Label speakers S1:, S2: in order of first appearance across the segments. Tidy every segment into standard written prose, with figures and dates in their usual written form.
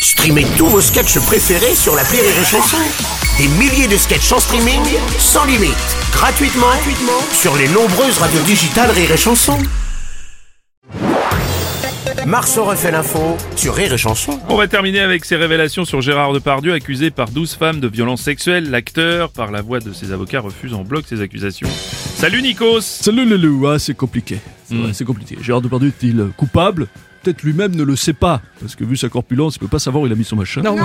S1: Streamez tous vos sketchs préférés sur l'appli Rire et Chanson. Des milliers de sketchs en streaming, sans limite, gratuitement sur les nombreuses radios digitales Rire et Chanson. Marceau refait l'info sur Rire et Chanson.
S2: On va terminer avec ces révélations sur Gérard Depardieu, accusé par 12 femmes de violences sexuelles. L'acteur, par la voix de ses avocats, refuse en bloc ces accusations. Salut Nikos.
S3: Salut Lelou, c'est compliqué. C'est compliqué. Gérard Depardieu est-il coupable ? Peut-être lui-même ne le sait pas, parce que vu sa corpulence, il peut pas savoir où il a mis son machin.
S2: Non.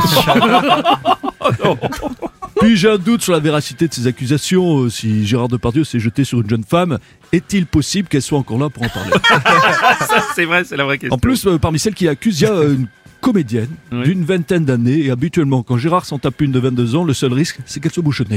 S3: Puis j'ai un doute sur la véracité de ces accusations. Si Gérard Depardieu s'est jeté sur une jeune femme, est-il possible qu'elle soit encore là pour en parler ?
S2: Ça, c'est vrai, c'est la vraie question.
S3: En plus, parmi celles qui accusent, il y a une comédienne d'une vingtaine d'années, et habituellement, quand Gérard s'en tape une de 22 ans, le seul risque, c'est qu'elle se bouche le nez.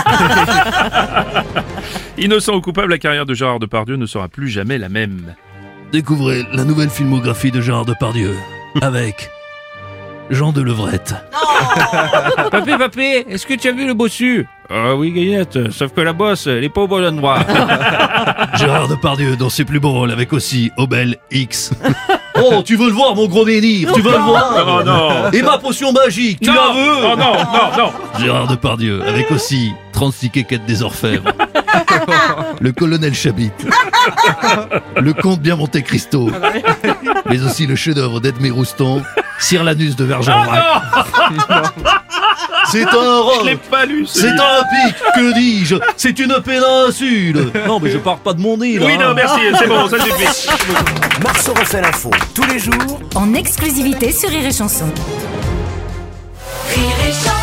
S2: Innocent ou coupable, la carrière de Gérard Depardieu ne sera plus jamais la même.
S3: Découvrez la nouvelle filmographie de Gérard Depardieu, avec Jean de Levrette.
S4: Papé, est-ce que tu as vu le bossu ? Ah oui, Gaillette, sauf que la bosse, elle est pas au bon endroit.
S3: Gérard Depardieu dans ses plus beaux rôles, avec aussi Obel X. Oh, tu veux le voir, mon gros menhir, tu veux le voir?
S2: Oh non.
S3: Et ma potion magique, tu la veux?
S2: Oh non.
S3: Gérard Depardieu, avec aussi 36 quéquettes des orfèvres. Le colonel Chabit. Le comte bien Monte Cristo. Mais aussi le chef-d'œuvre d'Edmé Rouston, Cyrlanus de Bergerac. C'est un roc.
S2: Je l'ai pas lu,
S3: C'est un pic, que dis-je? C'est une péninsule. Non, mais je pars pas de mon nez, là.
S2: Oui, non, merci, c'est bon, ça suffit.
S1: Marceau refait l'info tous les jours
S5: en exclusivité sur Rire et Chanson.
S6: Rire et Chanson.